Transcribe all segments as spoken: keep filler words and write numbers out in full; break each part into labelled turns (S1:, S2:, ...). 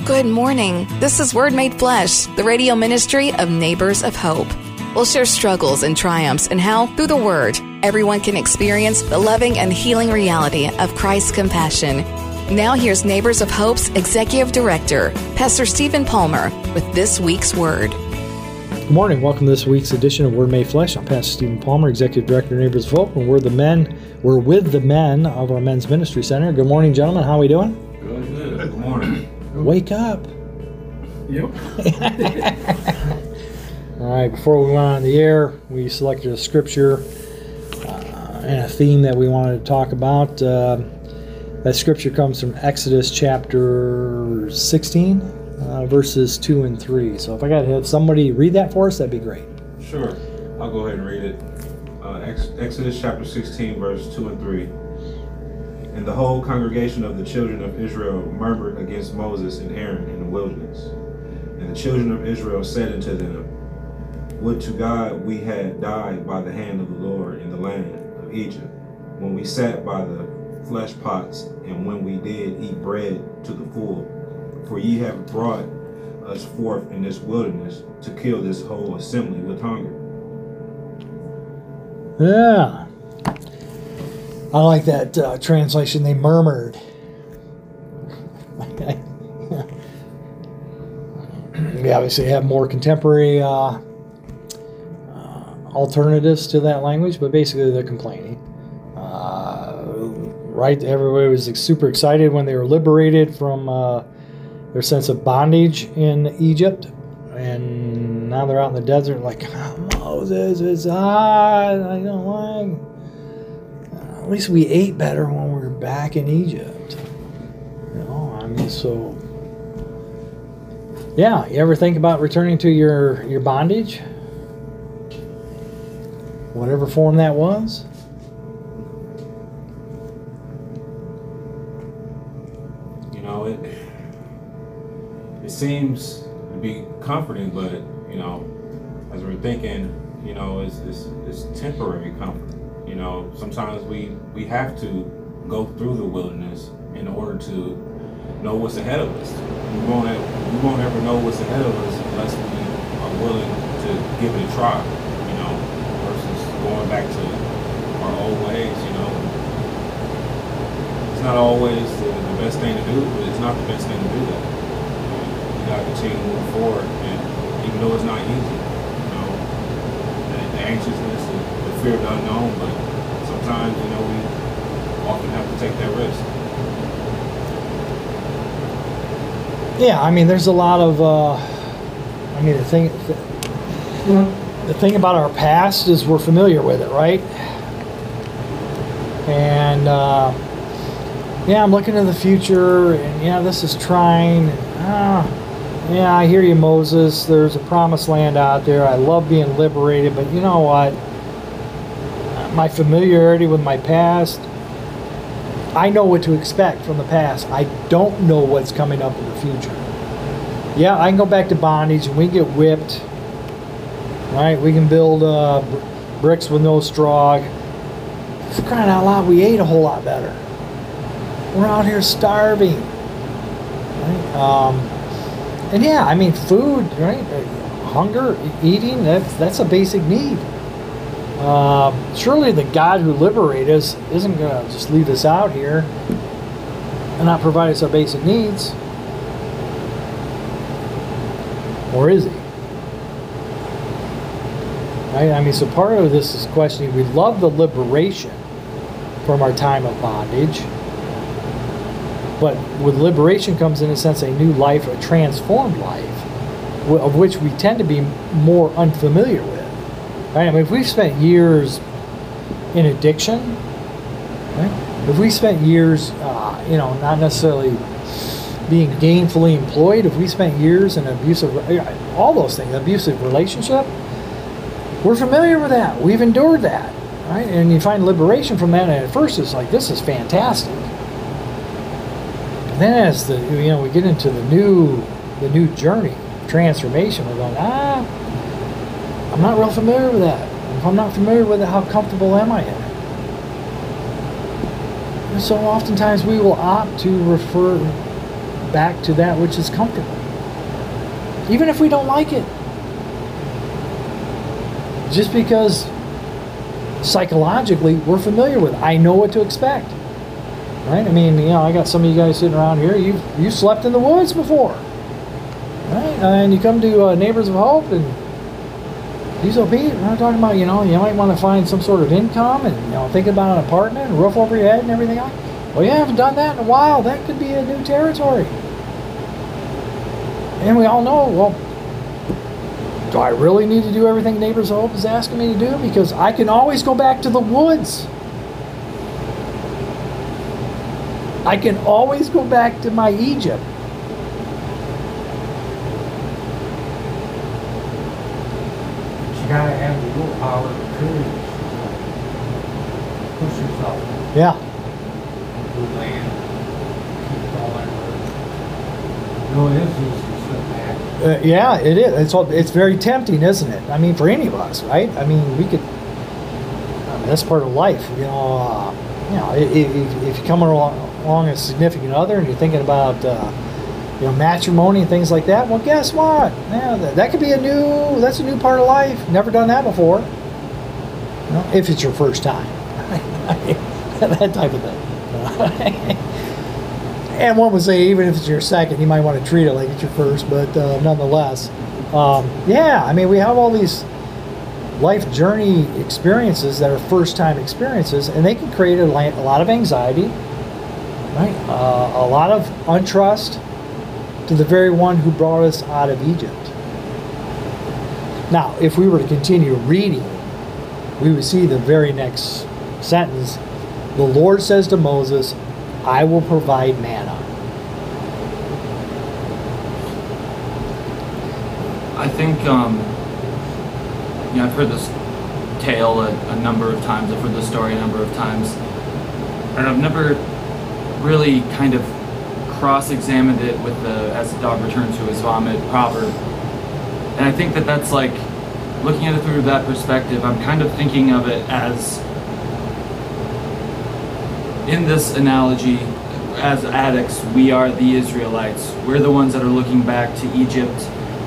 S1: Good morning. This is Word Made Flesh, the radio ministry of Neighbors of Hope. We'll share struggles and triumphs and how, through the Word, everyone can experience the loving and healing reality of Christ's compassion. Now here's Neighbors of Hope's Executive Director, Pastor Stephen Palmer, with this week's Word.
S2: Good morning. Welcome to this week's edition of Word Made Flesh. I'm Pastor Stephen Palmer, Executive Director of Neighbors of Hope, and we're the men, we're with the men of our Men's Ministry Center. Good morning, gentlemen. How are we doing?
S3: Good, good. Good morning.
S2: Wake up.
S3: Yep.
S2: All right, before we went on the air, we selected a scripture uh, and a theme that we wanted to talk about. Uh, that scripture comes from Exodus chapter sixteen, uh, verses two and three. So if I got to have somebody read that for us, that'd be great.
S3: Sure. I'll go ahead and read it. Uh, Ex- Exodus chapter sixteen, verse two and three. And the whole congregation of the children of Israel murmured against Moses and Aaron in the wilderness. And the children of Israel said unto them, Would to God we had died by the hand of the Lord in the land of Egypt, when we sat by the flesh pots, and when we did eat bread to the full. For ye have brought us forth in this wilderness to kill this whole assembly with hunger.
S2: Yeah. I like that uh, translation. They murmured. We obviously have more contemporary uh, uh, alternatives to that language, but basically they're complaining. Uh, right? Everybody was super excited when they were liberated from uh, their sense of bondage in Egypt, and now they're out in the desert like, oh, Moses, it's hot. I don't like. At least we ate better when we were back in Egypt. You know, I mean, so yeah. You ever think about returning to your your bondage, whatever form that was?
S3: You know, it it seems to be comforting, but you know, as we're thinking, you know, it's it's, it's temporary comfort. You know, sometimes we, we have to go through the wilderness in order to know what's ahead of us. We won't ever, we won't ever know what's ahead of us unless we are willing to give it a try, you know, versus going back to our old ways, you know. It's not always the, the best thing to do, but it's not the best thing to do that. You gotta continue to move forward, and even though it's not easy, you know, the, the anxiousness, the, the fear of the unknown, but sometimes, you know, we often have to take that risk.
S2: Yeah, I mean, there's a lot of, uh, I mean, the thing, the, the thing about our past is we're familiar with it, right? And, uh, yeah, I'm looking to the future, and yeah, this is trying, ah, yeah, I hear you, Moses, there's a promised land out there, I love being liberated, but you know what? My familiarity with my past, I know what to expect from the past. I don't know what's coming up in the future. Yeah, I can go back to bondage and we get whipped. Right? We can build uh, bricks with no straw. For crying out loud, we ate a whole lot better. We're out here starving. Right? Um, and yeah, I mean, food, right? Hunger, eating, that's, that's a basic need. Uh, surely the God who liberated us isn't going to just leave us out here and not provide us our basic needs. Or is he? Right? I mean, so part of this is questioning, we love the liberation from our time of bondage, but with liberation comes, in a sense, a new life, a transformed life, of which we tend to be more unfamiliar with. Right? I mean, if we've spent years in addiction, right? If we spent years, uh, you know, not necessarily being gainfully employed, if we spent years in abusive, all those things, abusive relationship, we're familiar with that. We've endured that, right? And you find liberation from that, and at first it's like, this is fantastic. And then as the, you know, we get into the new, the new journey, transformation, we're going, ah, I'm not real familiar with that. If I'm not familiar with it, how comfortable am I in it? And so oftentimes we will opt to refer back to that which is comfortable. Even if we don't like it. Just because psychologically we're familiar with it. I know what to expect. Right? I mean, you know, I got some of you guys sitting around here. You you slept in the woods before. Right? And you come to uh, Neighbors of Hope and Diesel Pete, we're talking about, you know, you might want to find some sort of income and, you know, thinking about an apartment, a roof over your head and everything else. Well, you haven't done that in a while. That could be a new territory. And we all know, well, do I really need to do everything Neighbors of Hope is asking me to do? Because I can always go back to the woods. I can always go back to my Egypt.
S4: You gotta have the willpower to courage. Push yourself.
S2: Yeah.
S4: The land. Keep going. It really is easy to sit back.
S2: Uh, yeah, it is. It's all, it's very tempting, isn't it? I mean, for any of us, right? I mean, we could. I mean, that's part of life, you know. Uh, you know, if, if, if you come along, along a significant other and you're thinking about, uh, you know, matrimony and things like that. Well, guess what? Yeah, that, that could be a new. That's a new part of life. Never done that before. You know, if it's your first time, that type of thing. And one would say, even if it's your second, you might want to treat it like it's your first, but uh, nonetheless, um, yeah, I mean, we have all these life journey experiences that are first-time experiences, and they can create a, a lot of anxiety, right? Uh, a lot of untrust to the very one who brought us out of Egypt. Now, if we were to continue reading, we would see the very next sentence. The Lord says to Moses, I will provide manna.
S5: I think, um, you know, I've heard this tale a, a number of times. I've heard this story a number of times. And I've never really kind of cross-examined it with the, as the dog returns to his vomit proverb. And I think that that's like, looking at it through that perspective, I'm kind of thinking of it as, in this analogy, as addicts, we are the Israelites. We're the ones that are looking back to Egypt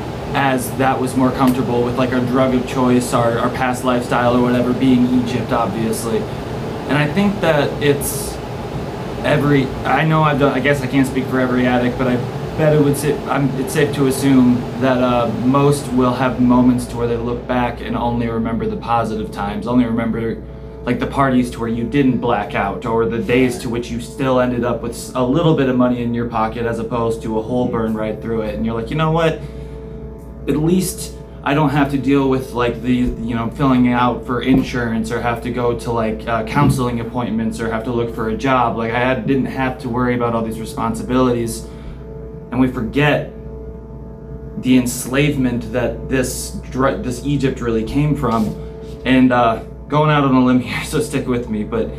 S5: as that was more comfortable with like our drug of choice, our, our past lifestyle or whatever being Egypt, obviously. And I think that it's every, I know I've done, I guess I can't speak for every addict, but I bet it would sit, I'm, it's safe to assume that uh, most will have moments to where they look back and only remember the positive times, only remember like the parties to where you didn't black out, or the days to which you still ended up with a little bit of money in your pocket as opposed to a hole burned right through it. And you're like, you know what? At least I don't have to deal with like the, you know, filling out for insurance, or have to go to like uh, counseling appointments, or have to look for a job. Like I had, didn't have to worry about all these responsibilities. And we forget the enslavement that this this Egypt really came from. And uh, going out on a limb here, so stick with me, but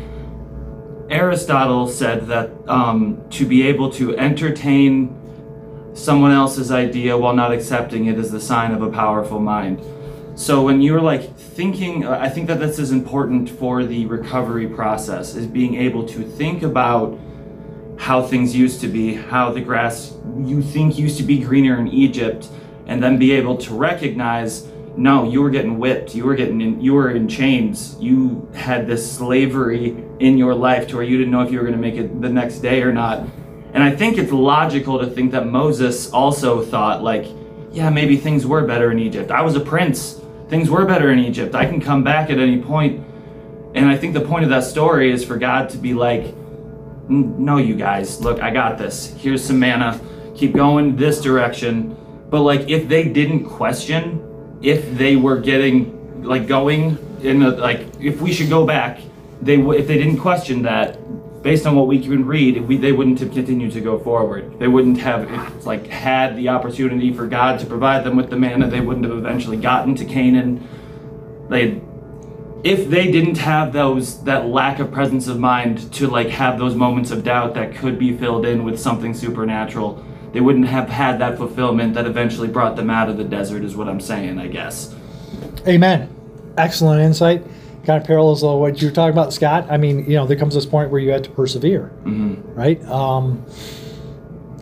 S5: Aristotle said that um, to be able to entertain someone else's idea while not accepting it is the sign of a powerful mind. So when you're like thinking, uh, I think that this is important for the recovery process, is being able to think about how things used to be, how the grass you think used to be greener in Egypt, and then be able to recognize, no, you were getting whipped, you were getting in, you were in chains, you had this slavery in your life to where you didn't know if you were going to make it the next day or not. And I think it's logical to think that Moses also thought like, yeah, maybe things were better in Egypt. I was a prince. Things were better in Egypt. I can come back at any point. And I think the point of that story is for God to be like, no, you guys, look, I got this. Here's some manna. Keep going this direction. But like, if they didn't question, if they were getting, like going in a, like, if we should go back, they w- if they didn't question that, based on what we can read, we, they wouldn't have continued to go forward. They wouldn't have if, like had the opportunity for God to provide them with the manna. They wouldn't have eventually gotten to Canaan. They, if they didn't have those, that lack of presence of mind to like have those moments of doubt that could be filled in with something supernatural, they wouldn't have had that fulfillment that eventually brought them out of the desert, is what I'm saying, I guess.
S2: Amen. Excellent insight. Kind of parallels of what you were talking about, Scott. I mean, you know, there comes this point where you have to persevere,
S5: Mm-hmm.
S2: right? Um,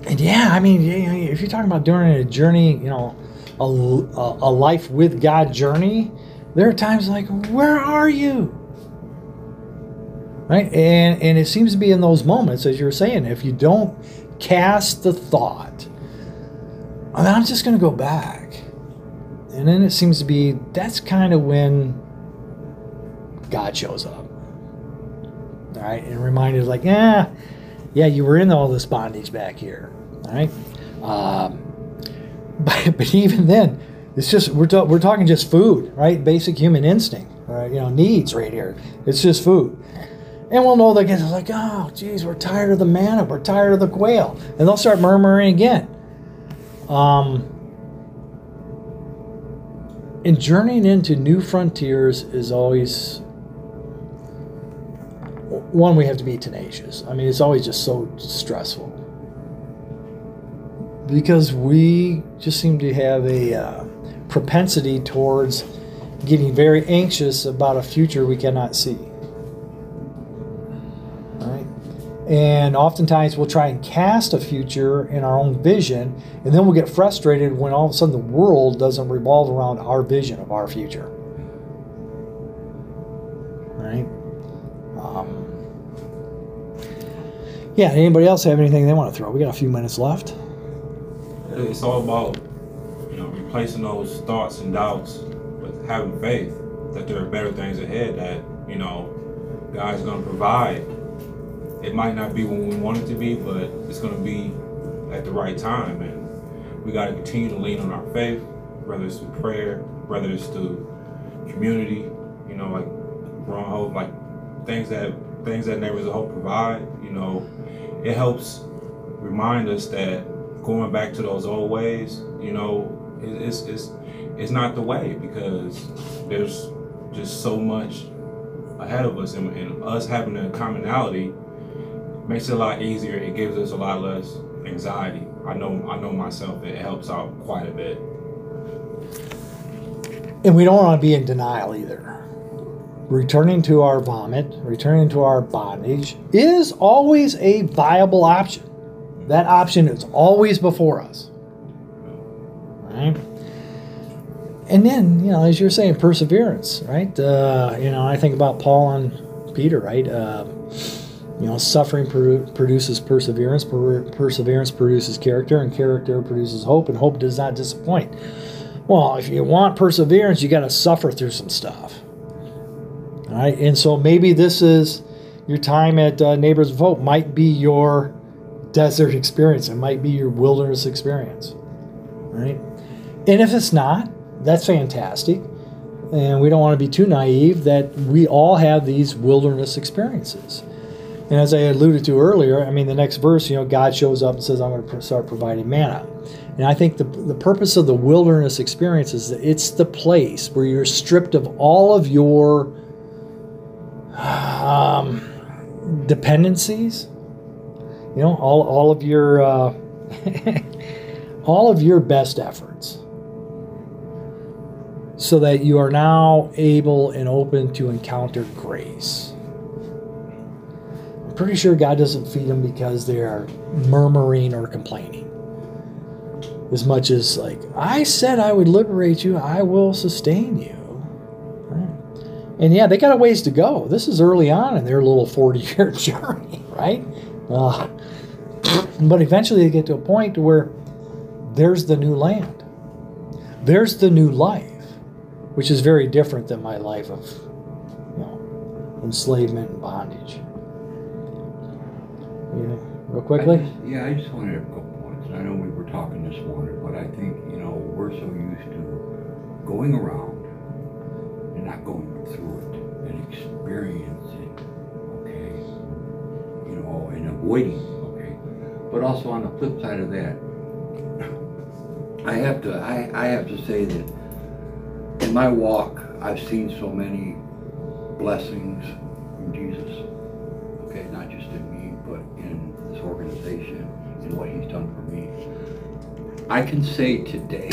S2: and yeah, I mean, you know, if you're talking about during a journey, you know, a, a, a life with God journey, there are times like, where are you? Right? And, and it seems to be in those moments, as you're saying, if you don't cast the thought, I mean, I'm just going to go back. And then it seems to be, that's kind of when God shows up. All right? And reminded, like, yeah, yeah, you were in all this bondage back here. All right? Um, but, but even then, it's just, we're, ta- we're talking just food, right? Basic human instinct, right? You know, needs right here. It's just food. And we'll know that it's like, oh, geez, we're tired of the manna. We're tired of the quail. And they'll start murmuring again. Um, and journeying into new frontiers is always, one, we have to be tenacious. I mean, it's always just so stressful. Because we just seem to have a uh, propensity towards getting very anxious about a future we cannot see. And oftentimes we'll try and cast a future in our own vision, and then we'll get frustrated when all of a sudden the world doesn't revolve around our vision of our future. Right? Um, yeah, anybody else have anything they want to throw? We got a few minutes left.
S3: It's all about, you know, replacing those thoughts and doubts with having faith that there are better things ahead, that, you know, God's going to provide. It might not be when we want it to be, but it's going to be at the right time. And we got to continue to lean on our faith, whether it's through prayer, whether it's through community, you know, like Ron Hope, like things that things that Neighbors of Hope provide. You know, it helps remind us that going back to those old ways, you know, it, it's it's it's not the way, because there's just so much ahead of us, and, and us having a commonality makes it a lot easier. It gives us a lot less anxiety. I know I know myself, it helps out quite a bit.
S2: And we don't want to be in denial either. Returning to our vomit, returning to our bondage is always a viable option. That option is always before us. Right? And then, you know, as you're saying, perseverance, right? Uh, you know, I think about Paul and Peter, right? Uh, You know, suffering pro- produces perseverance, per- perseverance produces character, and character produces hope, and hope does not disappoint. Well, if you want perseverance, you got to suffer through some stuff. All right, and so maybe this is your time at uh, Neighbors of Hope might be your desert experience. It might be your wilderness experience, right? And if it's not, that's fantastic. And we don't want to be too naive that we all have these wilderness experiences. And as I alluded to earlier, I mean, the next verse, you know, God shows up and says, I'm going to start providing manna. And I think the the purpose of the wilderness experience is that it's the place where you're stripped of all of your um, dependencies, you know, all, all of your uh, all of your best efforts, so that you are now able and open to encounter grace. Pretty sure God doesn't feed them because they are murmuring or complaining. As much as like, I said I would liberate you, I will sustain you. Right? And yeah, they got a ways to go. This is early on in their little forty-year journey, right? Uh, but eventually they get to a point where there's the new land. There's the new life, which is very different than my life of, you know, enslavement and bondage. Yeah, real quickly?
S6: I just, yeah, I just wanted a couple points. I know we were talking this morning, but I think, you know, we're so used to going around and not going through it and experiencing, okay, you know, and avoiding, okay. But also on the flip side of that, I have to, I, I have to say that in my walk, I've seen so many blessings from Jesus, okay, not just in me, but in this organization and what he's done for me. I can say today,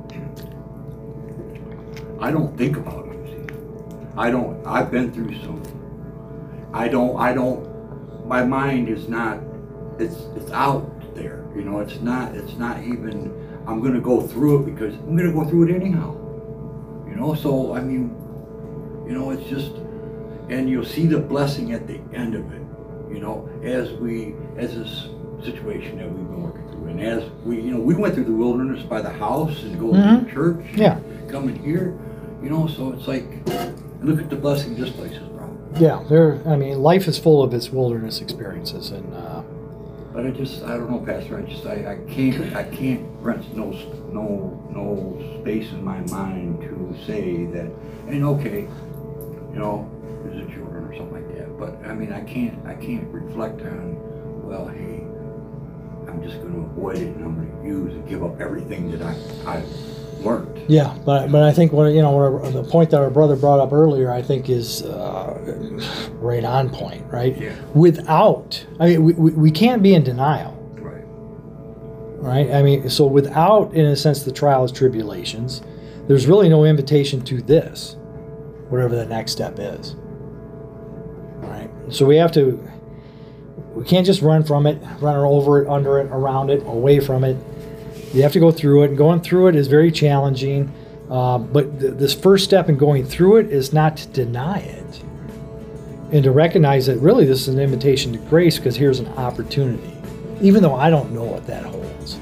S6: I don't think about using it. I don't, I've been through some. I don't, I don't, my mind is not, it's, it's out there. You know, it's not, it's not even, I'm going to go through it because I'm going to go through it anyhow. You know, so, I mean, you know, it's just, and you'll see the blessing at the end of it, you know, as we, as this situation that we've been working through. And as we, you know, we went through the wilderness by the house and go
S2: Mm-hmm.
S6: to church,
S2: Yeah.
S6: coming here, you know, so it's like, look at the blessing this place has brought.
S2: Yeah, there. I mean, life is full of its wilderness experiences, and uh,
S6: But I just, I don't know, Pastor, I just, I, I can't, I can't rent no, no, no space in my mind to say that, and okay, you know, is it children or something like that, but I mean, I can't, I can't reflect on, well, hey, I'm just going to avoid it and I'm going to use and give up everything that I, I've learned.
S2: yeah. But but I think what you know, what, the point that our brother brought up earlier, I think, is uh, right on point. Right.
S6: Yeah.
S2: Without, I mean, we, we we can't be in denial.
S6: Right.
S2: Right. I mean, so without, in a sense, the trials, tribulations, there's really no invitation to this, whatever the next step is. Right. So we have to. We can't just run from it, run over it, under it, around it, away from it. You have to go through it, and going through it is very challenging. Uh, but th- this first step in going through it is not to deny it, and to recognize that really this is an invitation to grace, because here's an opportunity, even though I don't know what that holds.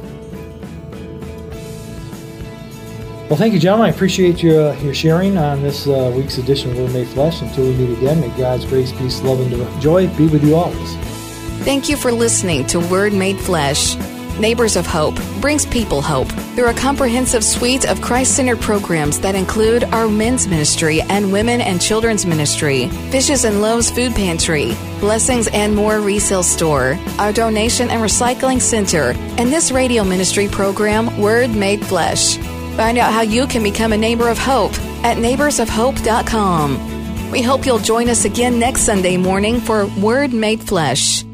S2: Well, thank you, gentlemen. I appreciate your, uh, your sharing on this uh, week's edition of Word Made Flesh. Until we meet again, may God's grace, peace, love, and joy be with you always.
S1: Thank you for listening to Word Made Flesh. Neighbors of Hope brings people hope through a comprehensive suite of Christ-centered programs that include our men's ministry and women and children's ministry, Fishes and Loaves Food Pantry, Blessings and More Resale Store, our donation and recycling center, and this radio ministry program, Word Made Flesh. Find out how you can become a neighbor of hope at neighbors of hope dot com. We hope you'll join us again next Sunday morning for Word Made Flesh.